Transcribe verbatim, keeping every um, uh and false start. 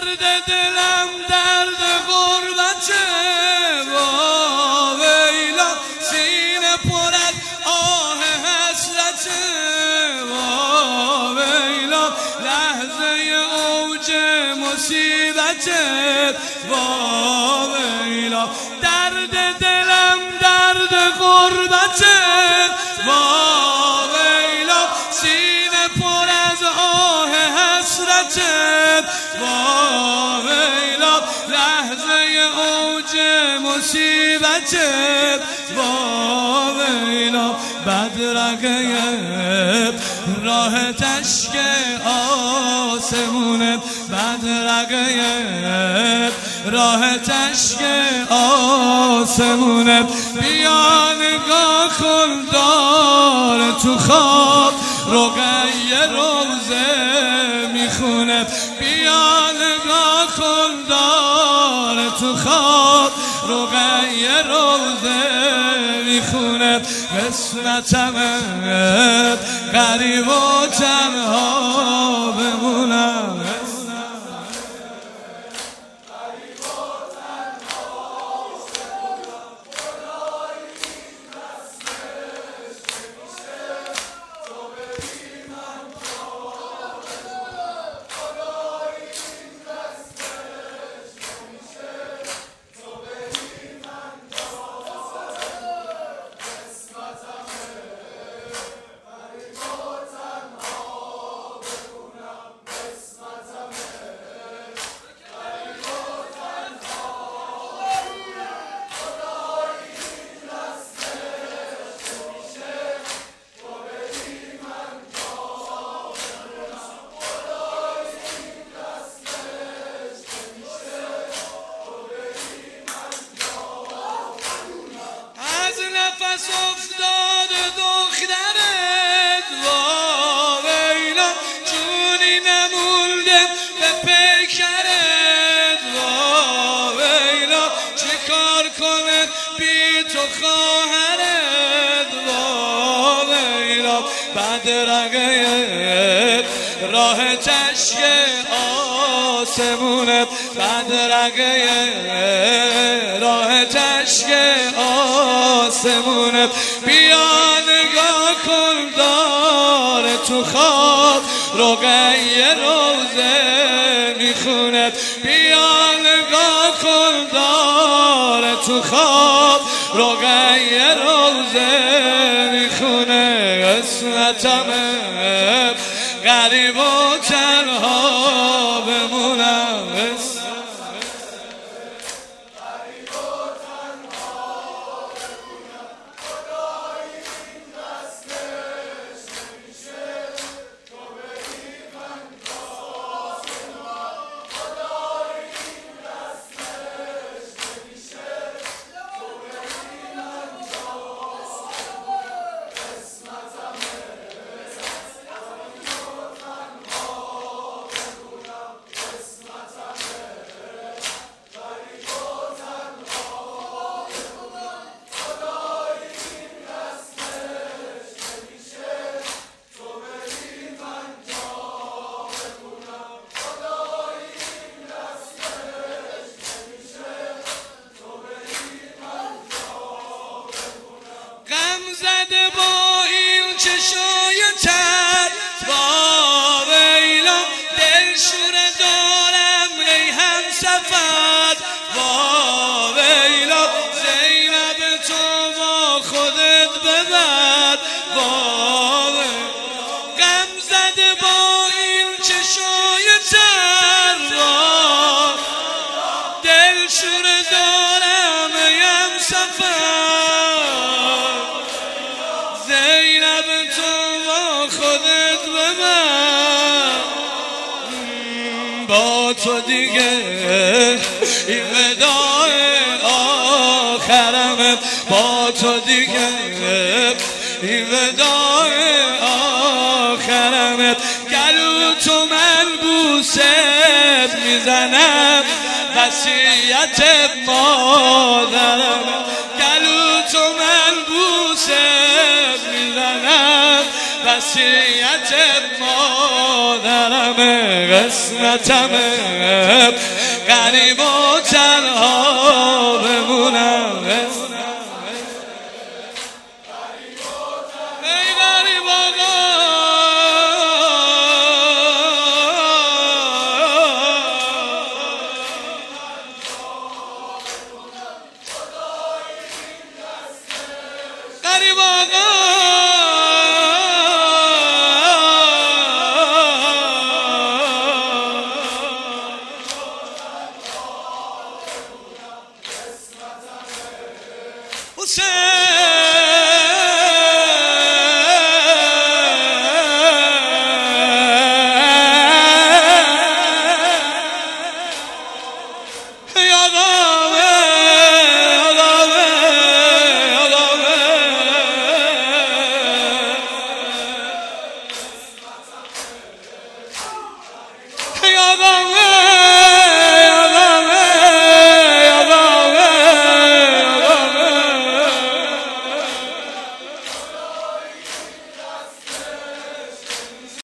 درد دلم درد غربته وا ویلا سینه پر از آه حسرته وا ویلا لحظه اوج مصیبته وا ویلا درد دلم درد غربته وا ویلا سینه پر از آه حسرته وا ویلا لحظه اوج مصیبته وا ویلا بدرقه راه تشک آسمونه بدرقه راه تشک آسمونه بیا نگاه کن داره تو خواب رقیه روزه میخونه بیا نگاه کن داره تو خواب رقیه روزه میخونه قسمتمه غریب و تنها بمونم نفس افتاد دخترت وا ویلا جونی نمونده به پیکرت وا ویلا چه کار کنه بی تو خواهرت وا ویلا بدرقه راه تشک آسمونه بدرقه راه تشک آسمونه بیا نگاه کن داره تو خواب رقیه روزه میخونه بیا نگاه کن داره تو خواب رقیه روزه میخونه قسمتمه غریب و تنها بمونم زده با این چشای تر وا ویلا دلشوره دارم ای هم سفر وا ویلا زینب تو با خودت ببر وا غم زده با این چشای تر وا دلشوره دارم ای هم سفر زینب تو با خودت ببر با تو دیگه این وداع آخرمه با تو دیگه این وداع آخرمه گلو تو ملبوست میزنم وصیت مادرمه گلو تو ملبوست میزنم وصیت مادرمه، قسمتمه غریب و تنها بمونم. ای غریب آقا غریب آقا حسین